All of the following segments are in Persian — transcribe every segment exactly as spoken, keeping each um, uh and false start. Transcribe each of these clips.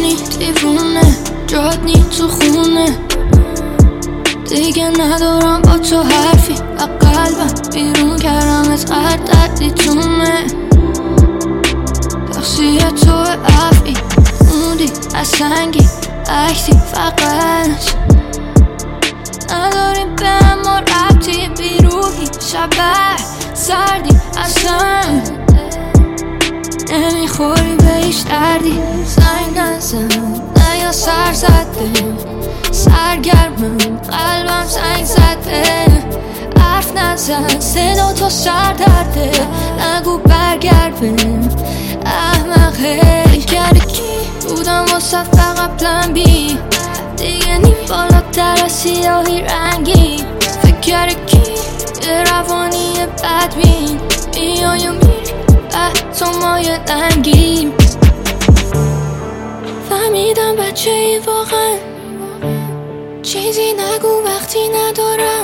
روانی دیوونه جات نی تو خونه، دیگه ندارم با تو حرفی و قلبم بیرون کردم از هر دردی تومه. تقصیر تو افعی موندی از سنگی عکسی فقط نداریم به اما ربطی بیروحی شبه سردی اصلا نمیخوری به هیچ دردی. زنگ نزن نه یا سر زده سرگرمم قلبم زنگ زده، حرف نزن صدا تو سر درده، نگو برگرد بهم احمقه. فکر کی بودم واسه فقط پلن بی، دیگه نی بالاتر از سیاهی رنگی. فکر کی یه روانی بدبین میای و میری به تو مایه دنگیم. فهمیدم بچه ای واقعا چیزی نگو وقتی ندارم،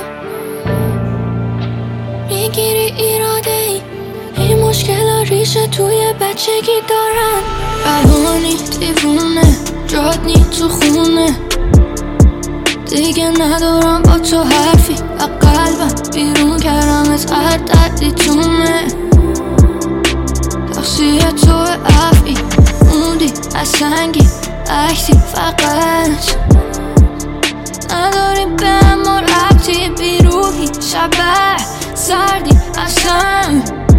میگیری ایراده ای این مشکل ریشه توی بچگی دارن. روانی دیوونه جات نی تو خونه، دیگه ندارم با تو حرفی و قلبم بیرون کردم از هر دردی تومه. تقصیر تو افعی موندی از سنگی عکسی فقط نداریم به اما ربطی بیروحی شبه سردی اصلا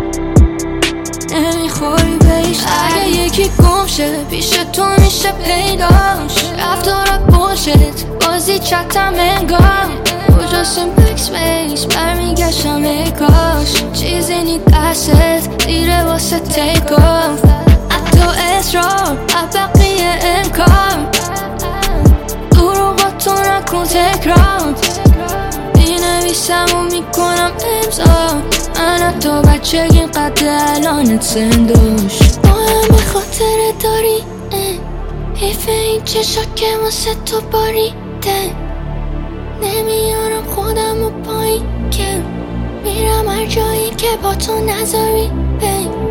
نمیخوری به هیچ. اگه یکی گم شه پیش تو میشه پیداش، رفتارات بولشت بازی چتم انگار کجاست بکس بیس برمیگشتم ای کاش چیزی نی دستت دیره واسه تیک آف. حتی اصرار بقیه امکان دروغاتو نکن تکرار، مینویسم و میکنم امضا من حتی بچگیم قد الانت زندوش. با همه خاطره داری حیف این چشا که واسه تو باریده، نمیارم خودم و پایین که میرم هر جایی که با تو نذاری بی